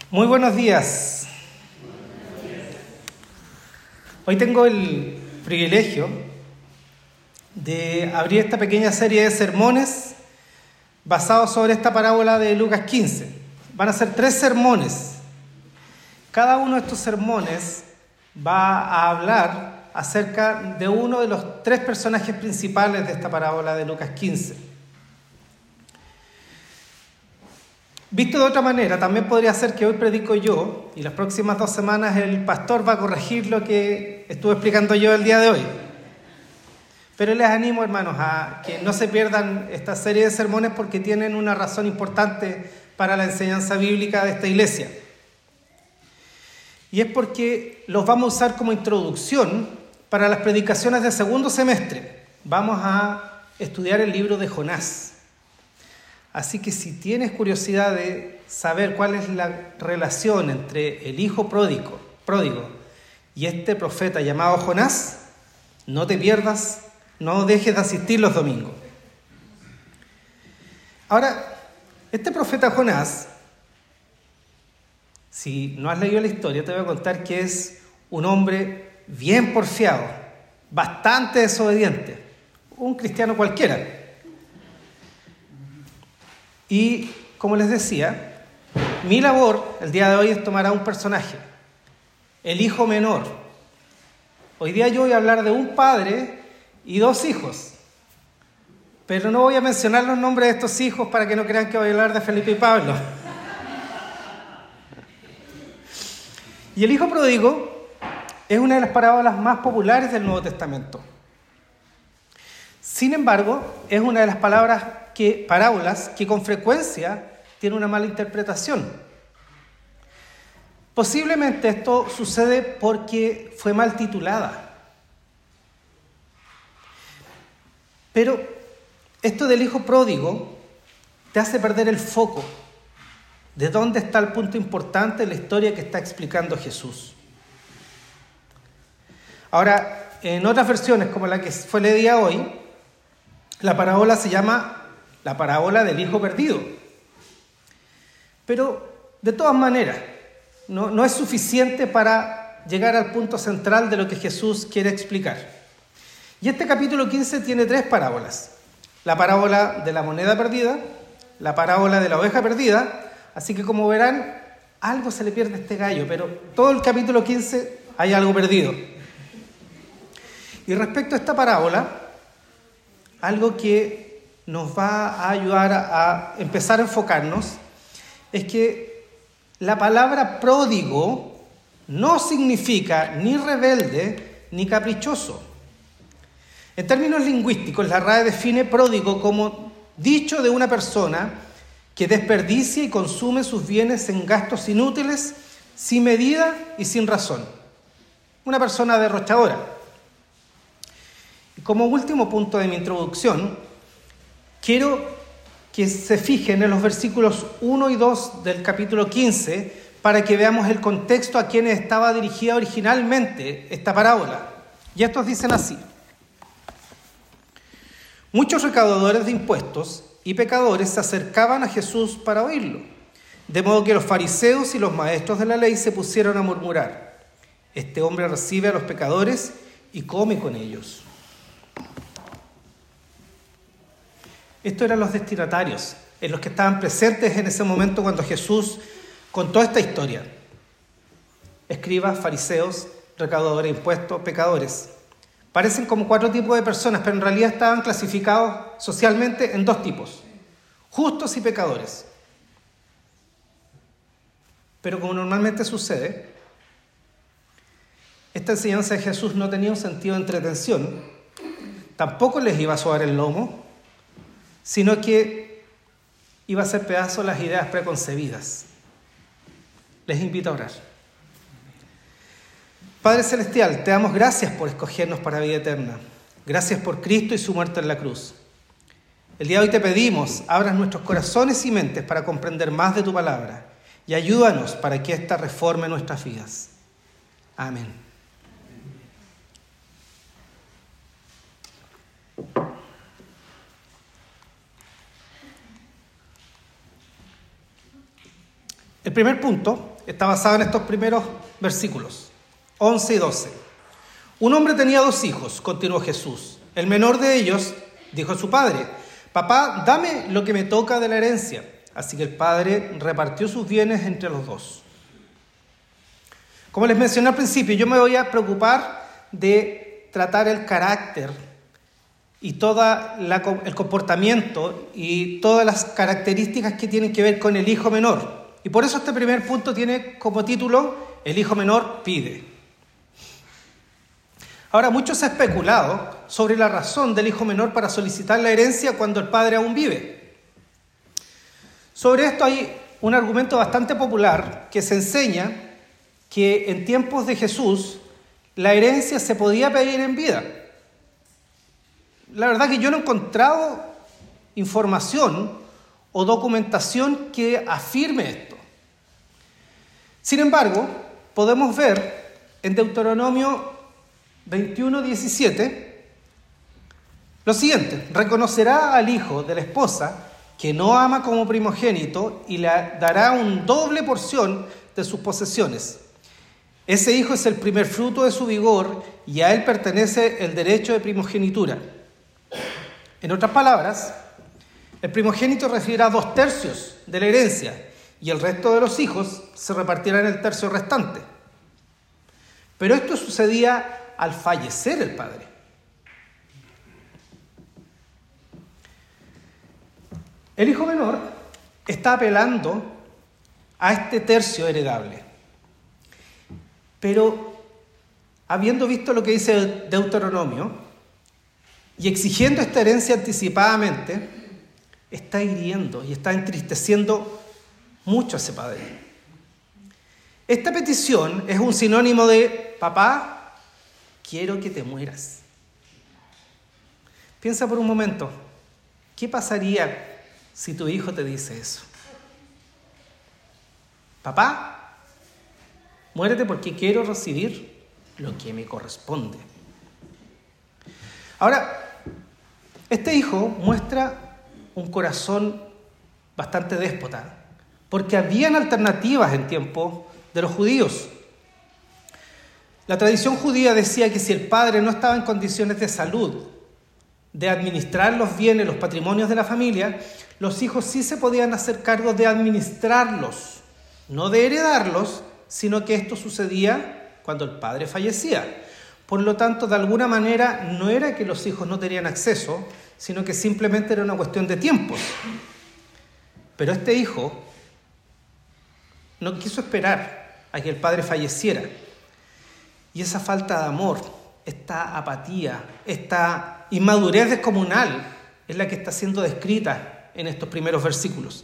Muy buenos días. Hoy tengo el privilegio de abrir esta pequeña serie de sermones basados sobre esta parábola de Lucas 15. Van a ser 3 sermones. Cada uno de estos sermones va a hablar acerca de uno de los 3 personajes principales de esta parábola de Lucas 15. Visto de otra manera, también podría ser que hoy predico yo y las próximas 2 semanas el pastor va a corregir lo que estuve explicando yo el día de hoy. Pero les animo, hermanos, a que no se pierdan esta serie de sermones porque tienen una razón importante para la enseñanza bíblica de esta iglesia. Y es porque los vamos a usar como introducción para las predicaciones de segundo semestre. Vamos a estudiar el libro de Jonás. Así que si tienes curiosidad de saber cuál es la relación entre el hijo pródigo y este profeta llamado Jonás, no te pierdas, no dejes de asistir los domingos. Ahora, este profeta Jonás, si no has leído la historia, te voy a contar que es un hombre bien porfiado, bastante desobediente, un cristiano cualquiera. Y, como les decía, mi labor el día de hoy es tomar a un personaje, el hijo menor. Hoy día yo voy a hablar de un padre y 2 hijos, pero no voy a mencionar los nombres de estos hijos para que no crean que voy a hablar de Felipe y Pablo. Y el hijo pródigo es una de las parábolas más populares del Nuevo Testamento. Sin embargo, es una de las parábolas que con frecuencia tiene una mala interpretación. Posiblemente esto sucede porque fue mal titulada. Pero esto del hijo pródigo te hace perder el foco de dónde está el punto importante de la historia que está explicando Jesús. Ahora, en otras versiones, como la que fue leída hoy, la parábola se llama la parábola del hijo perdido. Pero, de todas maneras, no es suficiente para llegar al punto central de lo que Jesús quiere explicar. Y este capítulo 15 tiene 3 parábolas. La parábola de la moneda perdida, la parábola de la oveja perdida. Así que, como verán, algo se le pierde a este gallo, pero todo el capítulo 15 hay algo perdido. Y respecto a esta parábola, algo que nos va a ayudar a empezar a enfocarnos es que la palabra pródigo no significa ni rebelde ni caprichoso. En términos lingüísticos, la RAE define pródigo como dicho de una persona que desperdicia y consume sus bienes en gastos inútiles, sin medida y sin razón. Una persona derrochadora. Y como último punto de mi introducción, quiero que se fijen en los versículos 1 y 2 del capítulo 15 para que veamos el contexto a quienes estaba dirigida originalmente esta parábola. Y estos dicen así: muchos recaudadores de impuestos y pecadores se acercaban a Jesús para oírlo, de modo que los fariseos y los maestros de la ley se pusieron a murmurar: este hombre recibe a los pecadores y come con ellos. Estos eran los destinatarios, en los que estaban presentes en ese momento cuando Jesús contó esta historia. Escribas, fariseos, recaudadores de impuestos, pecadores. Parecen como 4 tipos de personas, pero en realidad estaban clasificados socialmente en 2 tipos: justos y pecadores. Pero como normalmente sucede, esta enseñanza de Jesús no tenía un sentido de entretención, tampoco les iba a sobar el lomo, sino que iba a hacer pedazos las ideas preconcebidas. Les invito a orar. Padre Celestial, te damos gracias por escogernos para vida eterna. Gracias por Cristo y su muerte en la cruz. El día de hoy te pedimos, abras nuestros corazones y mentes para comprender más de tu palabra y ayúdanos para que ésta reforme nuestras vidas. Amén. El primer punto está basado en estos primeros versículos, 11 y 12. Un hombre tenía 2 hijos, continuó Jesús. El menor de ellos dijo a su padre: papá, dame lo que me toca de la herencia. Así que el padre repartió sus bienes entre los 2. Como les mencioné al principio, yo me voy a preocupar de tratar el carácter y todo el comportamiento y todas las características que tienen que ver con el hijo menor. Y por eso este primer punto tiene como título: el hijo menor pide. Ahora, mucho se ha especulado sobre la razón del hijo menor para solicitar la herencia cuando el padre aún vive. Sobre esto hay un argumento bastante popular que se enseña que en tiempos de Jesús la herencia se podía pedir en vida. La verdad que yo no he encontrado información o documentación que afirme esto. Sin embargo, podemos ver en Deuteronomio 21:17 lo siguiente: reconocerá al hijo de la esposa que no ama como primogénito y le dará una doble porción de sus posesiones. Ese hijo es el primer fruto de su vigor y a él pertenece el derecho de primogenitura. En otras palabras, el primogénito recibirá 2/3 de la herencia y el resto de los hijos se repartirán el tercio restante. Pero esto sucedía al fallecer el padre. El hijo menor está apelando a este tercio heredable. Pero, habiendo visto lo que dice Deuteronomio y exigiendo esta herencia anticipadamente, está hiriendo y está entristeciendo mucho a ese padre. Esta petición es un sinónimo de: papá, quiero que te mueras. Piensa por un momento, ¿qué pasaría si tu hijo te dice eso? Papá, muérete porque quiero recibir lo que me corresponde. Ahora, este hijo muestra un corazón bastante déspota, porque habían alternativas en tiempo de los judíos. La tradición judía decía que si el padre no estaba en condiciones de salud de administrar los bienes, los patrimonios de la familia, los hijos sí se podían hacer cargo de administrarlos, no de heredarlos, sino que esto sucedía cuando el padre fallecía. Por lo tanto, de alguna manera, no era que los hijos no tenían acceso, sino que simplemente era una cuestión de tiempos. Pero este hijo no quiso esperar a que el padre falleciera. Y esa falta de amor, esta apatía, esta inmadurez descomunal es la que está siendo descrita en estos primeros versículos.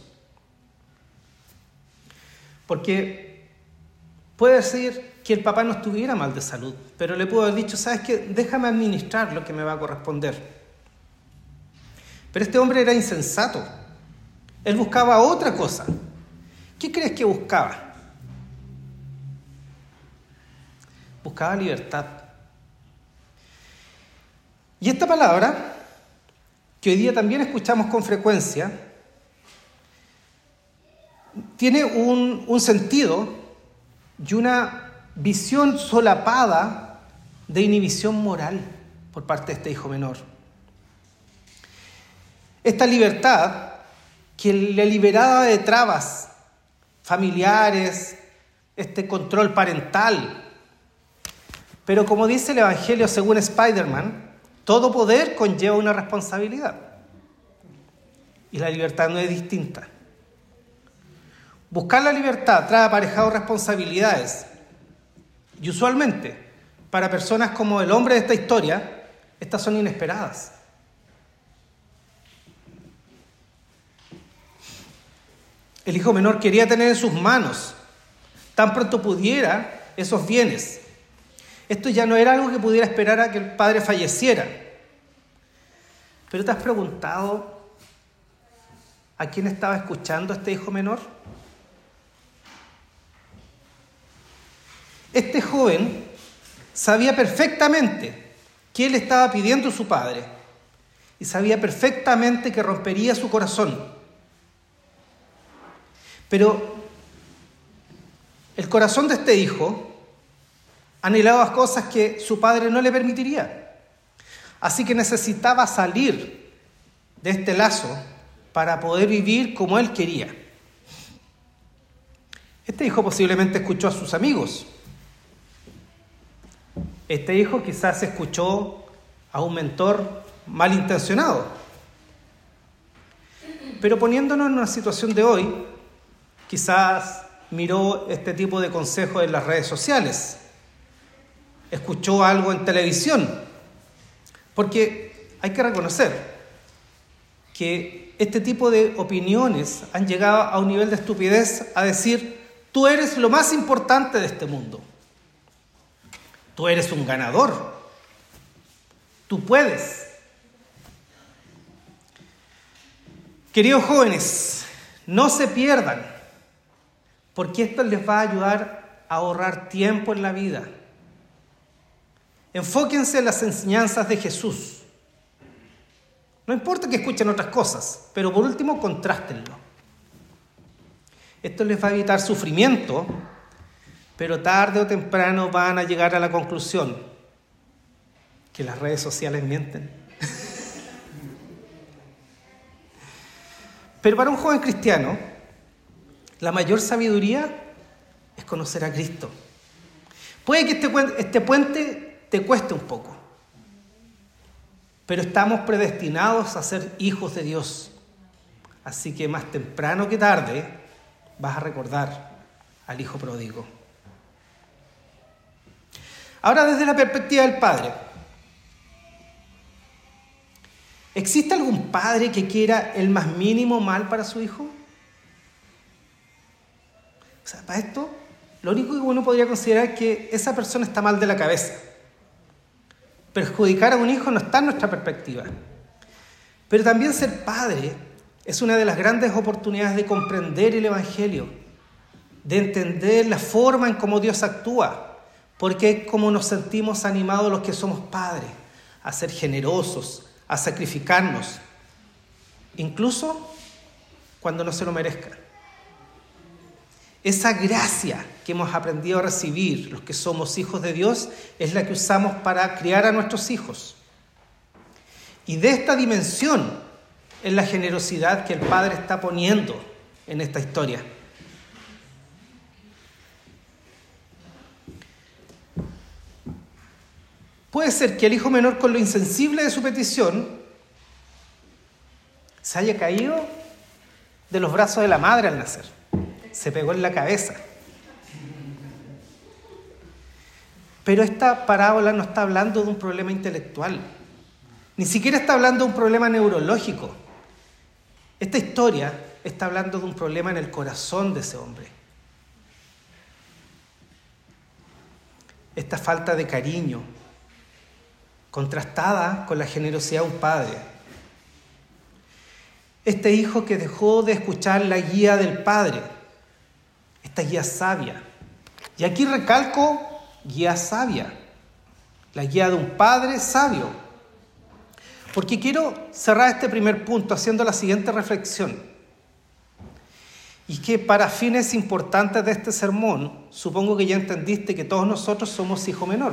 Porque puede ser que el papá no estuviera mal de salud, pero le pudo haber dicho: ¿sabes qué? Déjame administrar lo que me va a corresponder. Pero este hombre era insensato. Él buscaba otra cosa. ¿Qué crees que buscaba? Buscaba libertad. Y esta palabra, que hoy día también escuchamos con frecuencia, tiene un sentido y una visión solapada de inhibición moral por parte de este hijo menor. Esta libertad que le liberaba de trabas familiares, este control parental. Pero como dice el Evangelio según Spider-Man, todo poder conlleva una responsabilidad. Y la libertad no es distinta. Buscar la libertad trae aparejado responsabilidades. Y usualmente, para personas como el hombre de esta historia, estas son inesperadas. El hijo menor quería tener en sus manos, tan pronto pudiera, esos bienes. Esto ya no era algo que pudiera esperar a que el padre falleciera. Pero ¿te has preguntado a quién estaba escuchando este hijo menor? Este joven sabía perfectamente qué le estaba pidiendo su padre y sabía perfectamente que rompería su corazón. Pero El corazón de este hijo anhelaba cosas que su padre no le permitiría. Así que necesitaba salir de este lazo para poder vivir como él quería. Este hijo posiblemente escuchó a sus amigos. Este hijo quizás escuchó a un mentor malintencionado. Pero poniéndonos en una situación de hoy, quizás miró este tipo de consejos en las redes sociales, escuchó algo en televisión, porque hay que reconocer que este tipo de opiniones han llegado a un nivel de estupidez a decir: tú eres lo más importante de este mundo, tú eres un ganador, tú puedes. Queridos jóvenes, no se pierdan, porque esto les va a ayudar a ahorrar tiempo en la vida. Enfóquense en las enseñanzas de Jesús. No importa que escuchen otras cosas, pero por último, contrástenlo. Esto les va a evitar sufrimiento, pero tarde o temprano van a llegar a la conclusión que las redes sociales mienten. Pero para un joven cristiano, la mayor sabiduría es conocer a Cristo. Puede que este puente te cueste un poco, pero estamos predestinados a ser hijos de Dios. Así que más temprano que tarde vas a recordar al hijo pródigo. Ahora, desde la perspectiva del padre, ¿existe algún padre que quiera el más mínimo mal para su hijo? O sea, para esto, lo único que uno podría considerar es que esa persona está mal de la cabeza. Perjudicar a un hijo no está en nuestra perspectiva. Pero también ser padre es una de las grandes oportunidades de comprender el Evangelio, de entender la forma en cómo Dios actúa, porque es como nos sentimos animados los que somos padres, a ser generosos, a sacrificarnos, incluso cuando no se lo merezca. Esa gracia que hemos aprendido a recibir los que somos hijos de Dios es la que usamos para criar a nuestros hijos. Y de esta dimensión es la generosidad que el Padre está poniendo en esta historia. Puede ser que el hijo menor, con lo insensible de su petición, se haya caído de los brazos de la madre al nacer. Se pegó en la cabeza. Pero esta parábola no está hablando de un problema intelectual. Ni siquiera está hablando de un problema neurológico. Esta historia está hablando de un problema en el corazón de ese hombre. Esta falta de cariño, contrastada con la generosidad de un padre. Este hijo que dejó de escuchar la guía del padre, esta guía sabia. Y aquí recalco, guía sabia, la guía de un padre sabio. Porque quiero cerrar este primer punto haciendo la siguiente reflexión. Y que para fines importantes de este sermón, supongo que ya entendiste que todos nosotros somos hijo menor.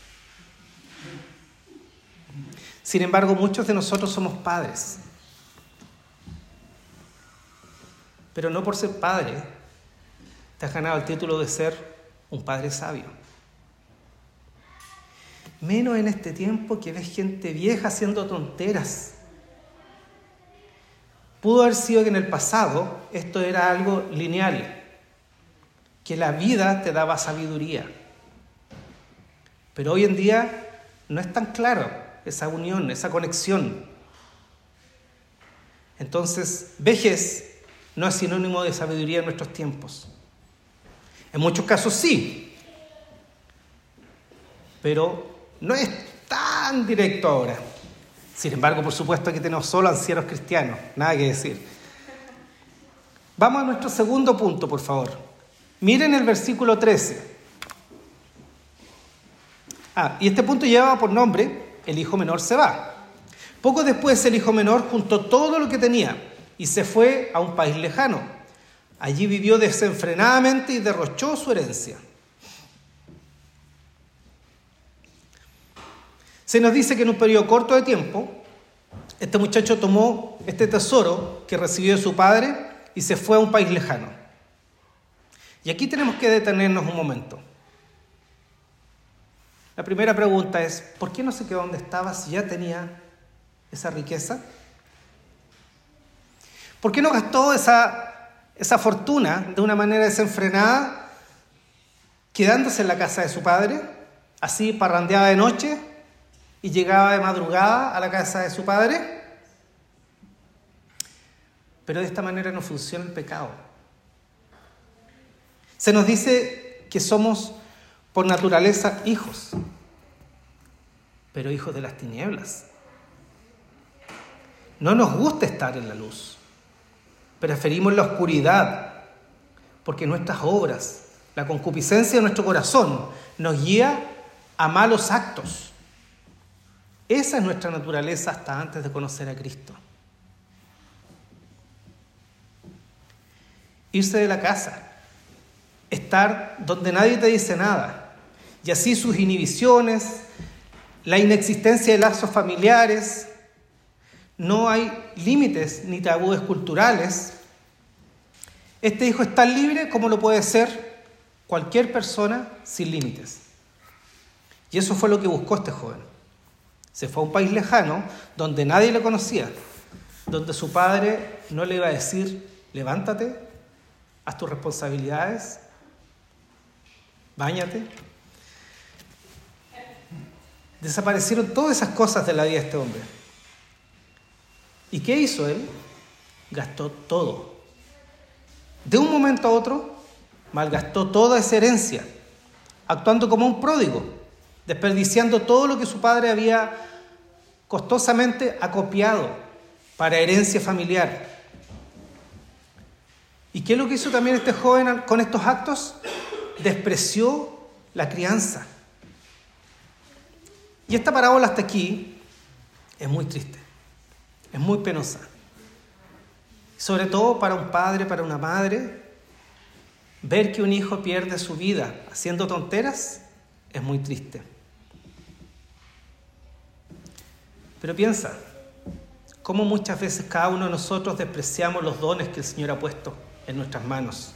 Sin embargo, muchos de nosotros somos padres. Pero no por ser padre te has ganado el título de ser un padre sabio. Menos en este tiempo que ves gente vieja haciendo tonteras. Pudo haber sido que en el pasado esto era algo lineal, que la vida te daba sabiduría. Pero hoy en día no es tan claro esa unión, esa conexión. Entonces, vejez no es sinónimo de sabiduría en nuestros tiempos. En muchos casos sí, pero no es tan directo ahora. Sin embargo, por supuesto, aquí tenemos solo ancianos cristianos, nada que decir. Vamos a nuestro segundo punto, por favor. Miren el versículo 13. Y este punto lleva por nombre: el hijo menor se va. Poco después el hijo menor juntó todo lo que tenía y se fue a un país lejano. Allí vivió desenfrenadamente y derrochó su herencia. Se nos dice que en un periodo corto de tiempo, este muchacho tomó este tesoro que recibió de su padre y se fue a un país lejano. Y aquí tenemos que detenernos un momento. La primera pregunta es, ¿por qué no se quedó donde estaba si ya tenía esa riqueza? ¿Por qué no gastó esa fortuna de una manera desenfrenada, quedándose en la casa de su padre? Así parrandeaba de noche y llegaba de madrugada a la casa de su padre. Pero de esta manera no funciona el pecado. Se nos dice que somos por naturaleza hijos, pero hijos de las tinieblas. No nos gusta estar en la luz. Preferimos la oscuridad, porque nuestras obras, la concupiscencia de nuestro corazón, nos guía a malos actos. Esa es nuestra naturaleza hasta antes de conocer a Cristo. Irse de la casa, estar donde nadie te dice nada, y así sus inhibiciones, la inexistencia de lazos familiares, no hay límites ni tabúes culturales. Este hijo es tan libre como lo puede ser cualquier persona sin límites. Y eso fue lo que buscó este joven. Se fue a un país lejano donde nadie le conocía, donde su padre no le iba a decir, levántate, haz tus responsabilidades, báñate. Desaparecieron todas esas cosas de la vida de este hombre. ¿Y qué hizo él? Gastó todo. De un momento a otro, malgastó toda esa herencia, actuando como un pródigo, desperdiciando todo lo que su padre había costosamente acopiado para herencia familiar. ¿Y qué es lo que hizo también este joven con estos actos? Despreció la crianza. Y esta parábola hasta aquí es muy triste, es muy penosa. Sobre todo para un padre, para una madre, ver que un hijo pierde su vida haciendo tonteras es muy triste. Pero piensa, cómo muchas veces cada uno de nosotros despreciamos los dones que el Señor ha puesto en nuestras manos.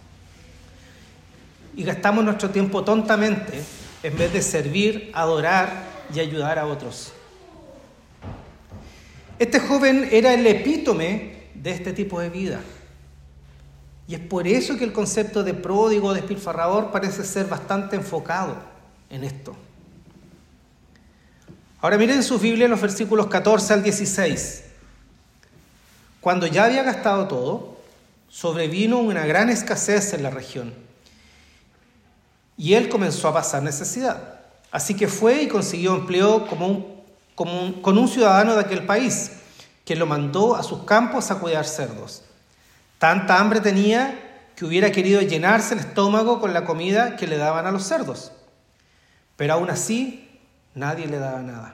Y gastamos nuestro tiempo tontamente en vez de servir, adorar y ayudar a otros. Este joven era el epítome de este tipo de vida. Y es por eso que el concepto de pródigo, despilfarrador, parece ser bastante enfocado en esto. Ahora miren sus Biblias los versículos 14 al 16. Cuando ya había gastado todo, sobrevino una gran escasez en la región. Y él comenzó a pasar necesidad. Así que fue y consiguió empleo con un ciudadano de aquel país, que lo mandó a sus campos a cuidar cerdos. Tanta hambre tenía que hubiera querido llenarse el estómago con la comida que le daban a los cerdos. Pero aún así, nadie le daba nada.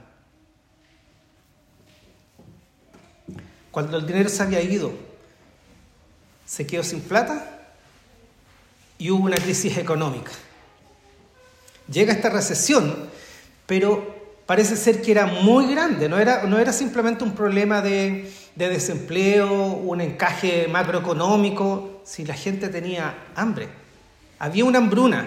Cuando el dinero se había ido, se quedó sin plata y hubo una crisis económica. Llega esta recesión, pero parece ser que era muy grande, no era simplemente un problema de desempleo, un encaje macroeconómico, si la gente tenía hambre, había una hambruna.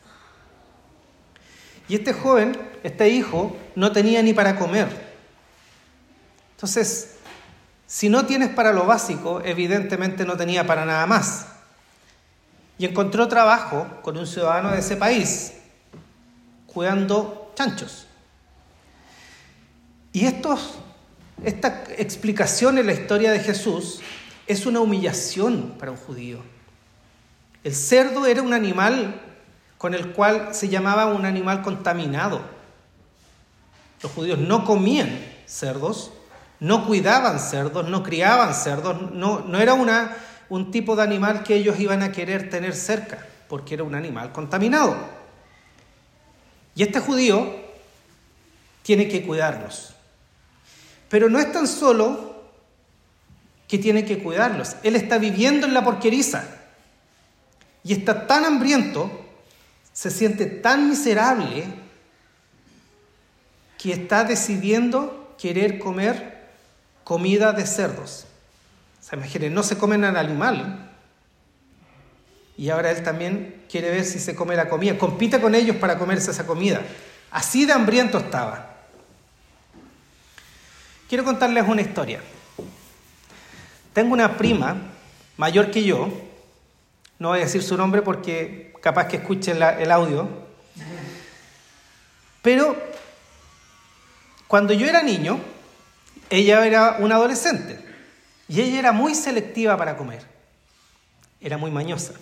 Y este joven, este hijo, no tenía ni para comer. Entonces, si no tienes para lo básico, evidentemente no tenía para nada más. Y encontró trabajo con un ciudadano de ese país, cuidando chanchos. Y esta explicación en la historia de Jesús es una humillación para un judío. El cerdo era un animal con el cual se llamaba un animal contaminado. Los judíos no comían cerdos, no cuidaban cerdos, no criaban cerdos, no era un tipo de animal que ellos iban a querer tener cerca, porque era un animal contaminado. Y este judío tiene que cuidarlos. Pero no es tan solo que tiene que cuidarlos. Él está viviendo en la porqueriza. y está tan hambriento, se siente tan miserable, que está decidiendo querer comer comida de cerdos. O sea, imaginen, no se comen al animal, y ahora él también quiere ver si se come la comida. Compite con ellos para comerse esa comida. Así de hambriento estaba. Quiero contarles una historia. Tengo una prima mayor que yo. No voy a decir su nombre porque capaz que escuchen el audio. Pero cuando yo era niño, ella era una adolescente. Y ella era muy selectiva para comer. Era muy mañosa.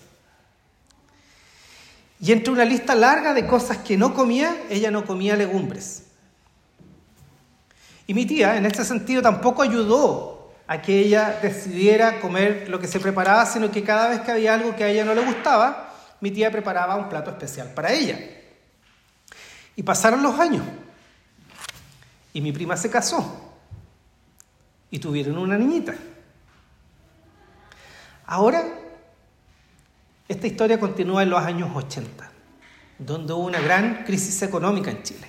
Y entre una lista larga de cosas que no comía, ella no comía legumbres. Y mi tía, en este sentido, tampoco ayudó a que ella decidiera comer lo que se preparaba, sino que cada vez que había algo que a ella no le gustaba, mi tía preparaba un plato especial para ella. Y pasaron los años. Y mi prima se casó. Y tuvieron una niñita. Ahora, esta historia continúa en los años 80, donde hubo una gran crisis económica en Chile.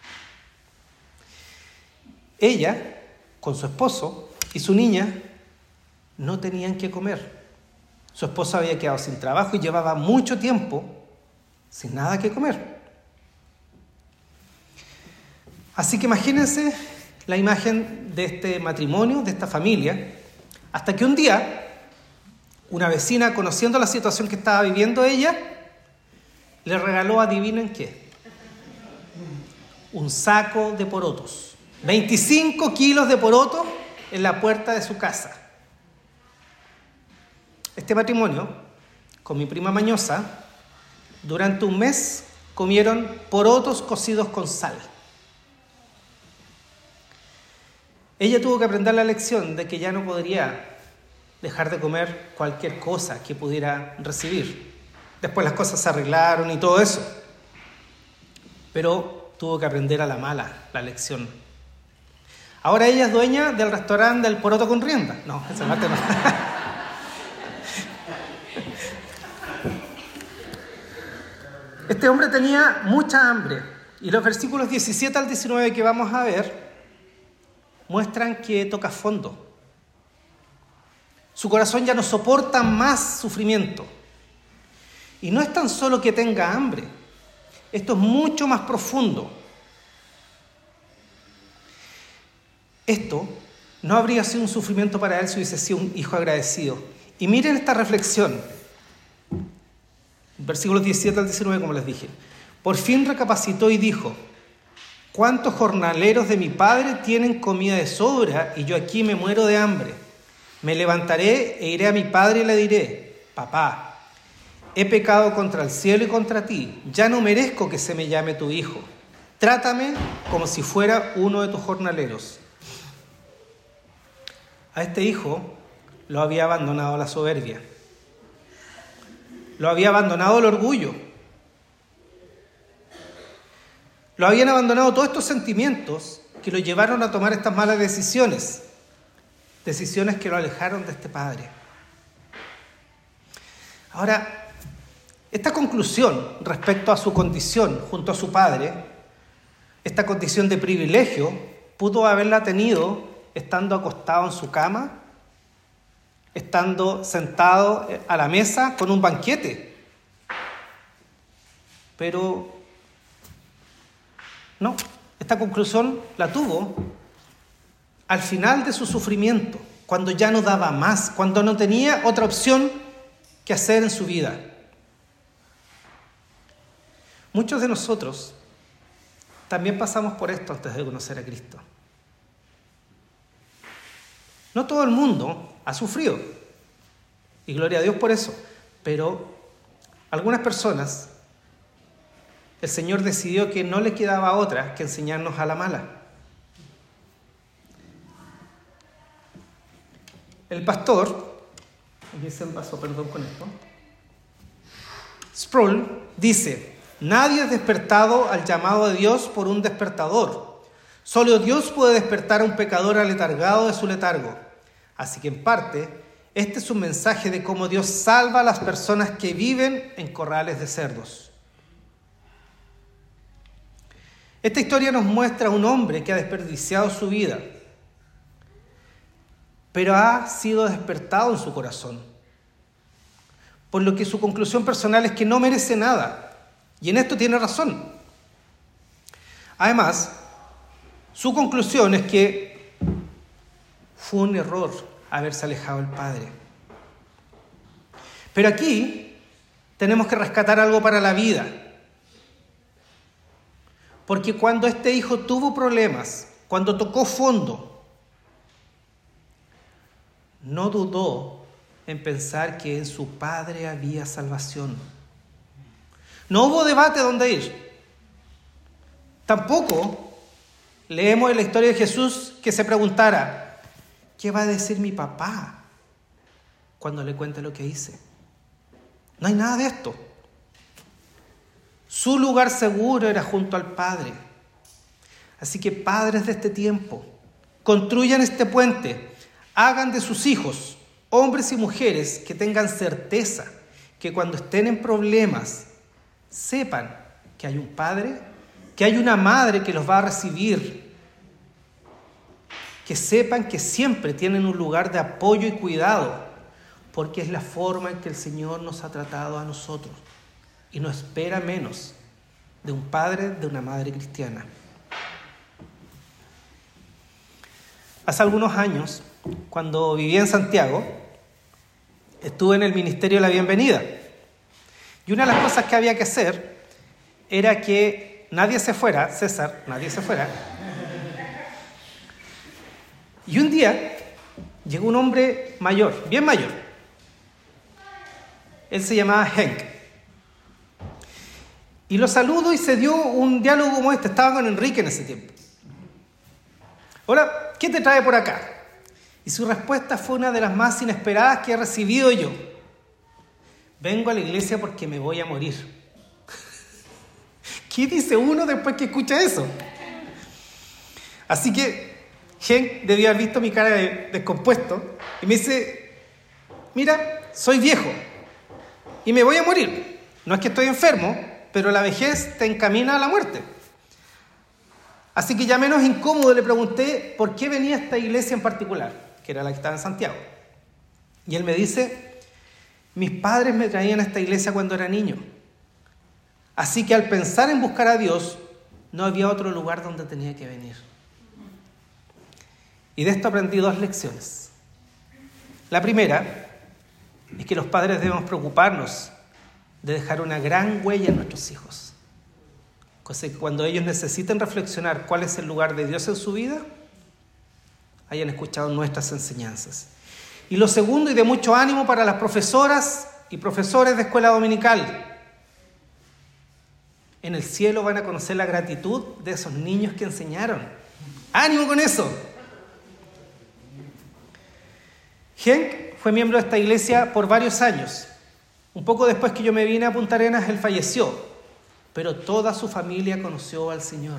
Ella, con su esposo y su niña, no tenían qué comer. Su esposo había quedado sin trabajo y llevaba mucho tiempo sin nada que comer. Así que imagínense la imagen de este matrimonio, de esta familia, hasta que un día una vecina, conociendo la situación que estaba viviendo ella, le regaló, adivinen qué, un saco de porotos. 25 kilos de porotos en la puerta de su casa. Este matrimonio, con mi prima mañosa, durante un mes comieron porotos cocidos con sal. Ella tuvo que aprender la lección de que ya no podría dejar de comer cualquier cosa que pudiera recibir. Después las cosas se arreglaron y todo eso. Pero tuvo que aprender a la mala la lección. Ahora ella es dueña del restaurante del poroto con rienda. No, esa parte no. Este hombre tenía mucha hambre. Y los versículos 17 al 19 que vamos a ver muestran que toca fondo. Su corazón ya no soporta más sufrimiento. Y no es tan solo que tenga hambre. Esto es mucho más profundo. Esto no habría sido un sufrimiento para él si hubiese sido un hijo agradecido. Y miren esta reflexión. Versículos 17 al 19, como les dije. Por fin recapacitó y dijo: ¿cuántos jornaleros de mi padre tienen comida de sobra y yo aquí me muero de hambre? Me levantaré e iré a mi padre y le diré: papá, he pecado contra el cielo y contra ti. Ya no merezco que se me llame tu hijo. Trátame como si fuera uno de tus jornaleros. A este hijo lo había abandonado la soberbia. Lo había abandonado el orgullo. Lo habían abandonado todos estos sentimientos que lo llevaron a tomar estas malas decisiones. Decisiones que lo alejaron de este padre. Ahora, esta conclusión respecto a su condición junto a su padre, esta condición de privilegio, pudo haberla tenido estando acostado en su cama, estando sentado a la mesa con un banquete. Pero no, esta conclusión la tuvo al final de su sufrimiento, cuando ya no daba más, cuando no tenía otra opción que hacer en su vida. Muchos de nosotros también pasamos por esto antes de conocer a Cristo. No todo el mundo ha sufrido, y gloria a Dios por eso, pero algunas personas, el Señor decidió que no le quedaba otra que enseñarnos a la mala. El pastor, aquí se me pasó, perdón con esto, Sproul dice: nadie es despertado al llamado de Dios por un despertador. Solo Dios puede despertar a un pecador aletargado de su letargo. Así que en parte, Este es un mensaje de cómo Dios salva a las personas que viven en corrales de cerdos. Esta historia nos muestra a un hombre que ha desperdiciado su vida, pero ha sido despertado en su corazón, por lo que su conclusión personal es que no merece nada, y en esto tiene razón. Además, su conclusión es que fue un error haberse alejado del Padre. Pero aquí tenemos que rescatar algo para la vida. Porque cuando este hijo tuvo problemas, cuando tocó fondo, no dudó en pensar que en su Padre había salvación. No hubo debate dónde ir. Tampoco leemos en la historia de Jesús que se preguntara, ¿qué va a decir mi papá cuando le cuente lo que hice? No hay nada de esto. Su lugar seguro era junto al Padre. Así que padres de este tiempo, construyan este puente, hagan de sus hijos hombres y mujeres que tengan certeza que cuando estén en problemas sepan que hay un Padre, que hay una madre que los va a recibir, que sepan que siempre tienen un lugar de apoyo y cuidado, porque es la forma en que el Señor nos ha tratado a nosotros y no espera menos de un padre, de una madre cristiana. Hace algunos años, cuando vivía en Santiago, estuve en el Ministerio de la Bienvenida. Y una de las cosas que había que hacer era que nadie se fuera, César, nadie se fuera. Y un día llegó un hombre mayor, bien mayor. Él se llamaba Henk. Y lo saludo y se dio un diálogo como este. Estaba con Enrique en ese tiempo. Hola, ¿qué te trae por acá? Y su respuesta fue una de las más inesperadas que he recibido yo. Vengo a la iglesia porque me voy a morir. ¿Qué dice uno después que escucha eso? Así que Henk debió haber visto mi cara de descompuesto y me dice, mira, soy viejo y me voy a morir. No es que estoy enfermo, pero la vejez te encamina a la muerte. Así que ya menos incómodo le pregunté por qué venía a esta iglesia en particular, que era la que estaba en Santiago. Y él me dice, mis padres me traían a esta iglesia cuando era niño. Así que al pensar en buscar a Dios, no había otro lugar donde tenía que venir. Y de esto aprendí dos lecciones. La primera es que los padres debemos preocuparnos de dejar una gran huella en nuestros hijos. Cosa que cuando ellos necesiten reflexionar cuál es el lugar de Dios en su vida, hayan escuchado nuestras enseñanzas. Y lo segundo, y de mucho ánimo para las profesoras y profesores de escuela dominical, en el cielo van a conocer la gratitud de esos niños que enseñaron. ¡Ánimo con eso! Henk fue miembro de esta iglesia por varios años. Un poco después que yo me vine a Punta Arenas, él falleció, pero toda su familia conoció al Señor.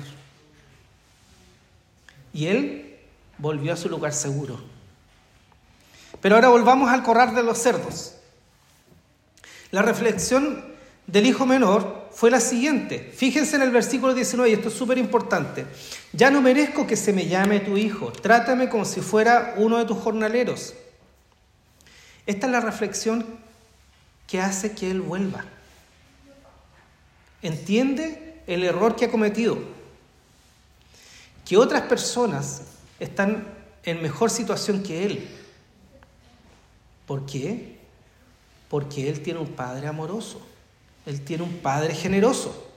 Y él volvió a su lugar seguro. Pero ahora volvamos al corral de los cerdos. La reflexión del hijo menor fue la siguiente. Fíjense en el versículo 19, y esto es súper importante. Ya no merezco que se me llame tu hijo. Trátame como si fuera uno de tus jornaleros. Esta es la reflexión que hace que él vuelva. Entiende el error que ha cometido. Que otras personas están en mejor situación que él. ¿Por qué? Porque él tiene un padre amoroso. Él tiene un padre generoso.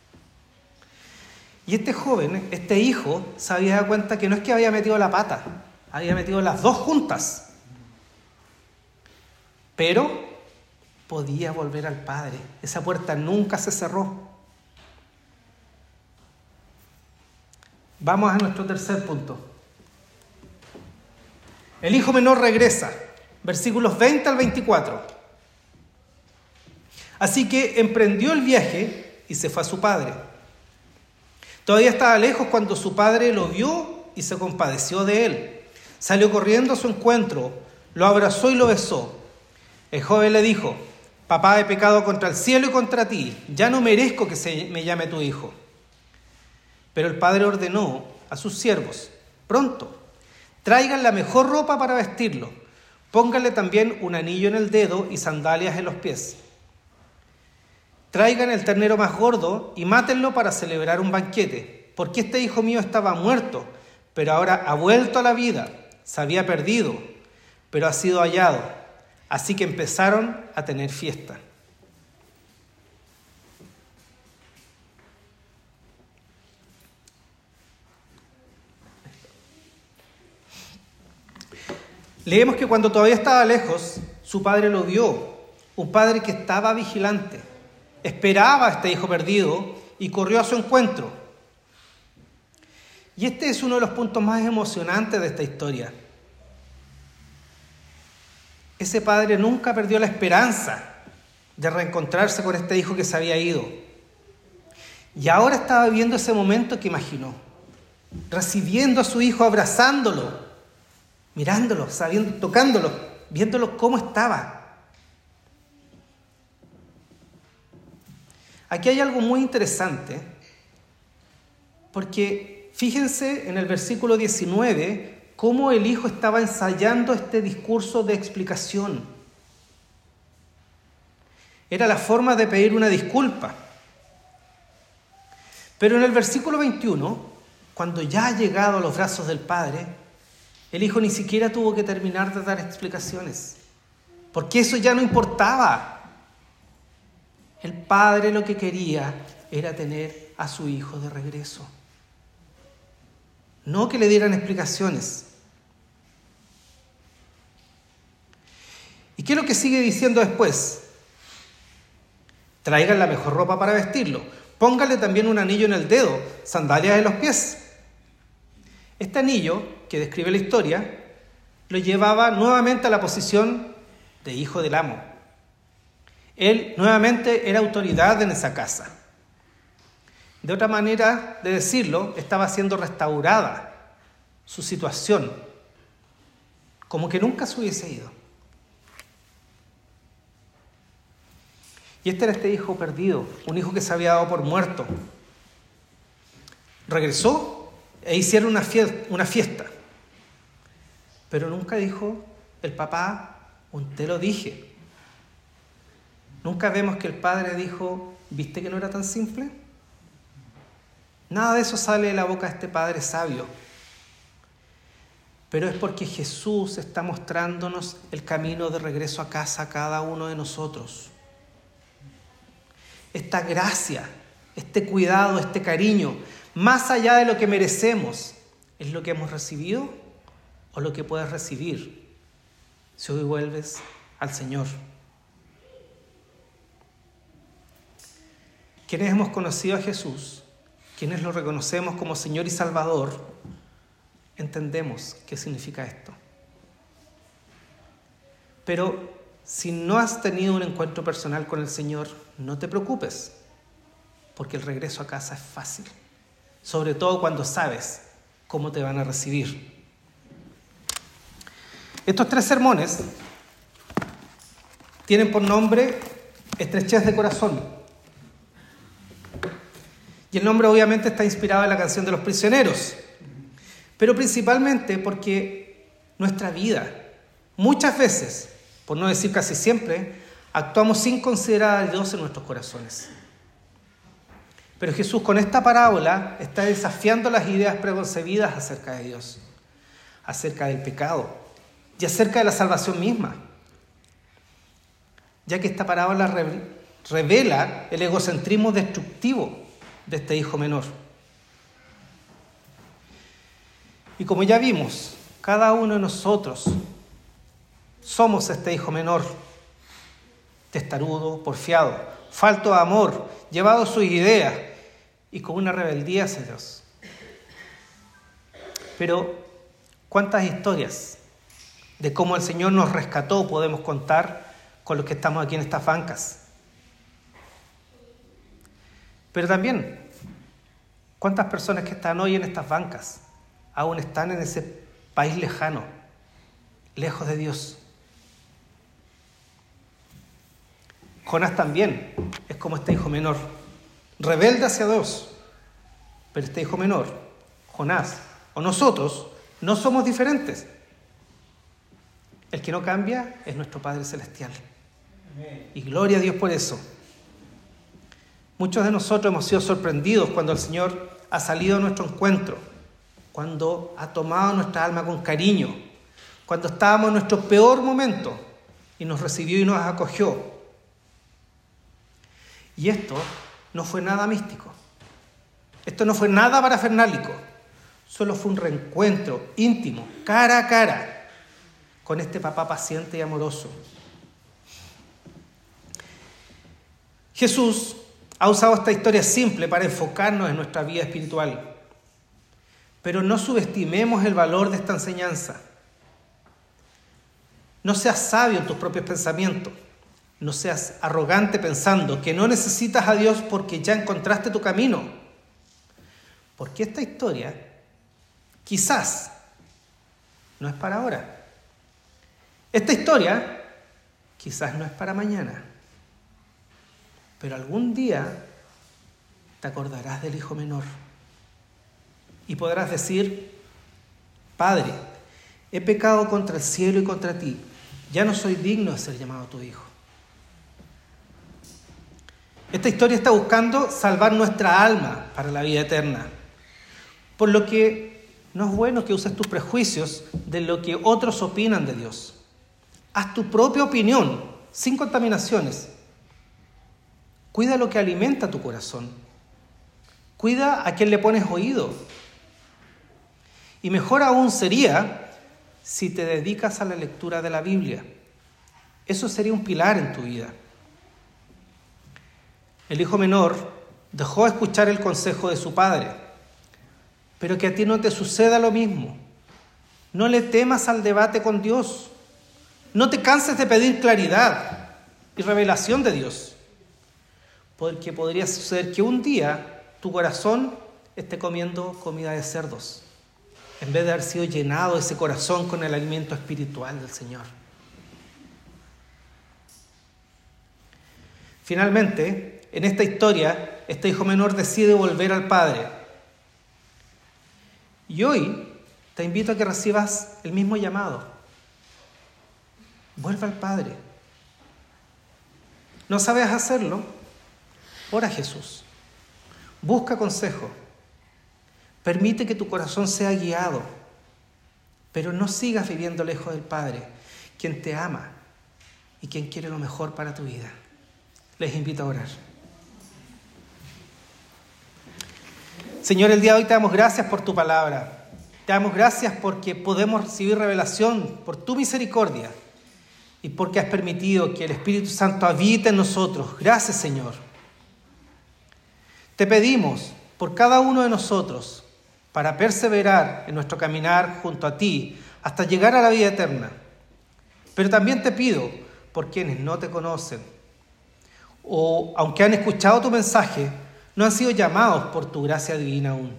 Y este joven, este hijo, se había dado cuenta que no es que había metido la pata, había metido las dos juntas. Pero podía volver al Padre. Esa puerta nunca se cerró. Vamos a nuestro tercer punto. El hijo menor regresa. Versículos 20 al 24. Así que emprendió el viaje y se fue a su padre. Todavía estaba lejos cuando su padre lo vio y se compadeció de él. Salió corriendo a su encuentro, Lo abrazó y lo besó. El joven le dijo: papá, he pecado contra el cielo y contra ti, ya no merezco que se me llame tu hijo. Pero el padre ordenó a sus siervos: pronto, traigan la mejor ropa para vestirlo, pónganle también un anillo en el dedo y sandalias en los pies. Traigan el ternero más gordo y mátenlo para celebrar un banquete, porque este hijo mío estaba muerto, pero ahora ha vuelto a la vida, se había perdido, pero ha sido hallado. Así que empezaron a tener fiesta. Leemos que cuando todavía estaba lejos, su padre lo vio, un padre que estaba vigilante, esperaba a este hijo perdido y corrió a su encuentro. Y este es uno de los puntos más emocionantes de esta historia. Ese padre nunca perdió la esperanza de reencontrarse con este hijo que se había ido. Y ahora estaba viviendo ese momento que imaginó, recibiendo a su hijo, abrazándolo, mirándolo, sabiendo, tocándolo, viéndolo cómo estaba. Aquí hay algo muy interesante, porque fíjense en el versículo 19, cómo el hijo estaba ensayando este discurso de explicación. Era la forma de pedir una disculpa. Pero en el versículo 21, cuando ya ha llegado a los brazos del padre, el hijo ni siquiera tuvo que terminar de dar explicaciones, porque eso ya no importaba. El padre lo que quería era tener a su hijo de regreso. No que le dieran explicaciones. ¿Y qué es lo que sigue diciendo después? Traigan la mejor ropa para vestirlo. Pónganle también un anillo en el dedo, sandalias en los pies. Este anillo, que describe la historia, lo llevaba nuevamente a la posición de hijo del amo. Él nuevamente era autoridad en esa casa. De otra manera de decirlo, estaba siendo restaurada su situación, como que nunca se hubiese ido. Y este era este hijo perdido, un hijo que se había dado por muerto. Regresó e hicieron una fiesta. Pero nunca dijo el papá: te lo dije. Nunca vemos que el padre dijo: ¿viste que no era tan simple? Nada de eso sale de la boca de este padre sabio. Pero es porque Jesús está mostrándonos el camino de regreso a casa a cada uno de nosotros. Esta gracia, este cuidado, este cariño, más allá de lo que merecemos, ¿es lo que hemos recibido o lo que puedes recibir si hoy vuelves al Señor? Quienes hemos conocido a Jesús, quienes lo reconocemos como Señor y Salvador, entendemos qué significa esto. Pero si no has tenido un encuentro personal con el Señor, no te preocupes, porque el regreso a casa es fácil, sobre todo cuando sabes cómo te van a recibir. Estos 3 sermones tienen por nombre Estrechez de Corazón. Y el nombre obviamente está inspirado en la canción de los prisioneros, pero principalmente porque nuestra vida, muchas veces, por no decir casi siempre, actuamos sin considerar a Dios en nuestros corazones. Pero Jesús con esta parábola está desafiando las ideas preconcebidas acerca de Dios, acerca del pecado y acerca de la salvación misma, ya que esta parábola revela el egocentrismo destructivo de este hijo menor. Y como ya vimos, cada uno de nosotros somos este hijo menor, testarudo, porfiado, falto de amor, llevado a sus ideas y con una rebeldía hacia Dios. Pero, ¿cuántas historias de cómo el Señor nos rescató podemos contar con los que estamos aquí en estas bancas? Pero también, ¿cuántas personas que están hoy en estas bancas aún están en ese país lejano, lejos de Dios. Jonás también es como este hijo menor, rebelde hacia Dios. Pero este hijo menor, Jonás, o nosotros, no somos diferentes. El que no cambia es nuestro Padre Celestial. Y gloria a Dios por eso. Muchos de nosotros hemos sido sorprendidos cuando el Señor ha salido a nuestro encuentro, cuando ha tomado nuestra alma con cariño, cuando estábamos en nuestro peor momento y nos recibió y nos acogió. Y esto no fue nada místico. Esto no fue nada parafernálico. Solo fue un reencuentro íntimo, cara a cara, con este papá paciente y amoroso. Jesús ha usado esta historia simple para enfocarnos en nuestra vida espiritual. Pero no subestimemos el valor de esta enseñanza. No seas sabio en tus propios pensamientos. No seas arrogante pensando que no necesitas a Dios porque ya encontraste tu camino. Porque esta historia quizás no es para ahora. Esta historia quizás no es para mañana. Pero algún día te acordarás del hijo menor y podrás decir: Padre, he pecado contra el cielo y contra ti. Ya no soy digno de ser llamado tu hijo. Esta historia está buscando salvar nuestra alma para la vida eterna. Por lo que no es bueno que uses tus prejuicios de lo que otros opinan de Dios. Haz tu propia opinión, sin contaminaciones. Cuida lo que alimenta tu corazón. Cuida a quien le pones oído. Y mejor aún sería si te dedicas a la lectura de la Biblia. Eso sería un pilar en tu vida. El hijo menor dejó de escuchar el consejo de su padre, pero que a ti no te suceda lo mismo. No le temas al debate con Dios. No te canses de pedir claridad y revelación de Dios, porque podría suceder que un día tu corazón esté comiendo comida de cerdos, en vez de haber sido llenado ese corazón con el alimento espiritual del Señor. Finalmente, en esta historia, este hijo menor decide volver al Padre. Y hoy te invito a que recibas el mismo llamado. Vuelve al Padre. ¿No sabes hacerlo? Ora a Jesús. Busca consejo. Permite que tu corazón sea guiado. Pero no sigas viviendo lejos del Padre, quien te ama y quien quiere lo mejor para tu vida. Les invito a orar. Señor, el día de hoy te damos gracias por tu palabra. Te damos gracias porque podemos recibir revelación por tu misericordia y porque has permitido que el Espíritu Santo habite en nosotros. Gracias, Señor. Te pedimos por cada uno de nosotros para perseverar en nuestro caminar junto a ti hasta llegar a la vida eterna. Pero también te pido por quienes no te conocen o, aunque han escuchado tu mensaje, no han sido llamados por tu gracia divina aún.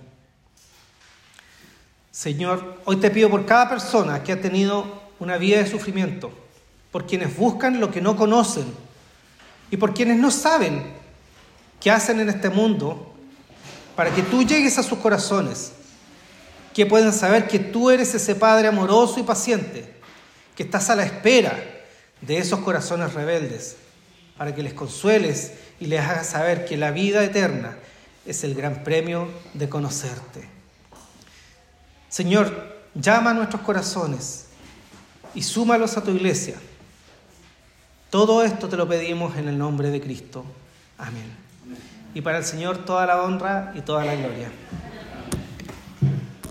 Señor, hoy te pido por cada persona que ha tenido una vida de sufrimiento, por quienes buscan lo que no conocen y por quienes no saben qué hacen en este mundo, para que tú llegues a sus corazones, que puedan saber que tú eres ese Padre amoroso y paciente, que estás a la espera de esos corazones rebeldes, para que les consueles y les hagas saber que la vida eterna es el gran premio de conocerte. Señor, llama a nuestros corazones y súmalos a tu iglesia. Todo esto te lo pedimos en el nombre de Cristo. Amén. Y para el Señor toda la honra y toda la gloria.